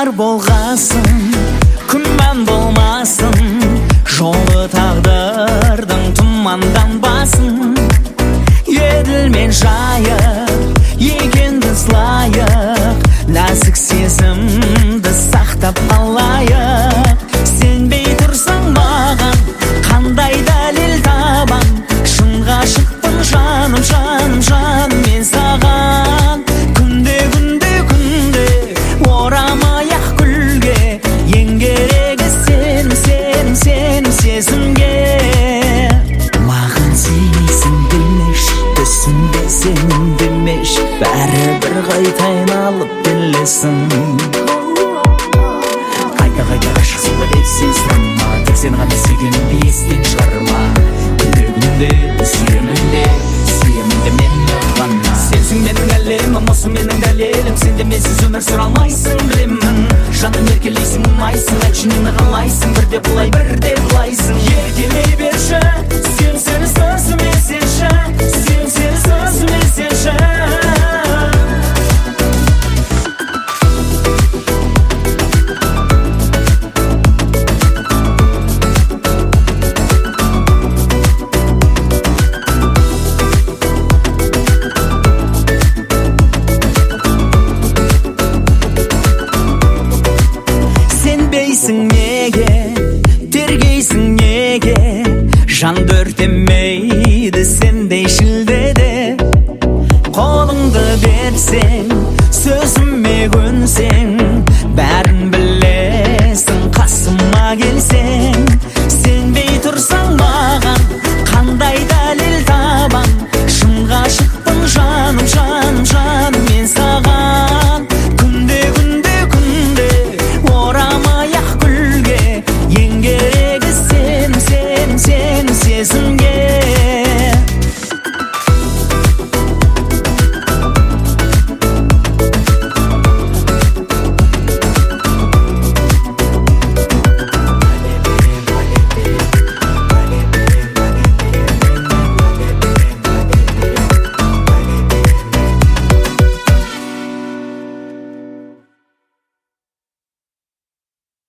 бар болғасын, күмән болмасын, жолы тағдырдың тұманданбасын. Еділмен жайық, екенбіз лайық, нәзік сезімді сақтап қалайық. Сенбей тұрсаң маған, қандай дәлел табам? Шын ғашықпын жаным, жаным, жаным мен саған. Күнде, күнде, күнде орамай-ақ гүлге, ең керегі сенім, сенім, сенім сезімге. Маған сенесің демеш, түсімде сенім демеш, бәрібір қайта айналып келесің. Қайта ғашықсың ба деп сен сұрама, тек сен ғана сүйгенімді естен шығарма. Күнде, күнде сүйемін де мен ғана. Сенсің менің әлемім, осы менің дәлелім. Сен де менсіз өмір сүре алмайсың, білемін. Жаным еркелейсің, ұнайсың, айтшы нені қалайсың? Бірде бұлай, бірде бұлайсың. Еркелей берші, сүйем сені сөзіме сенші, сүйем сені сөзіме сенші. Сенбейсің неге, тергейсің неге, жанды өртемейді сендей шілдеде. Қолыңды берсең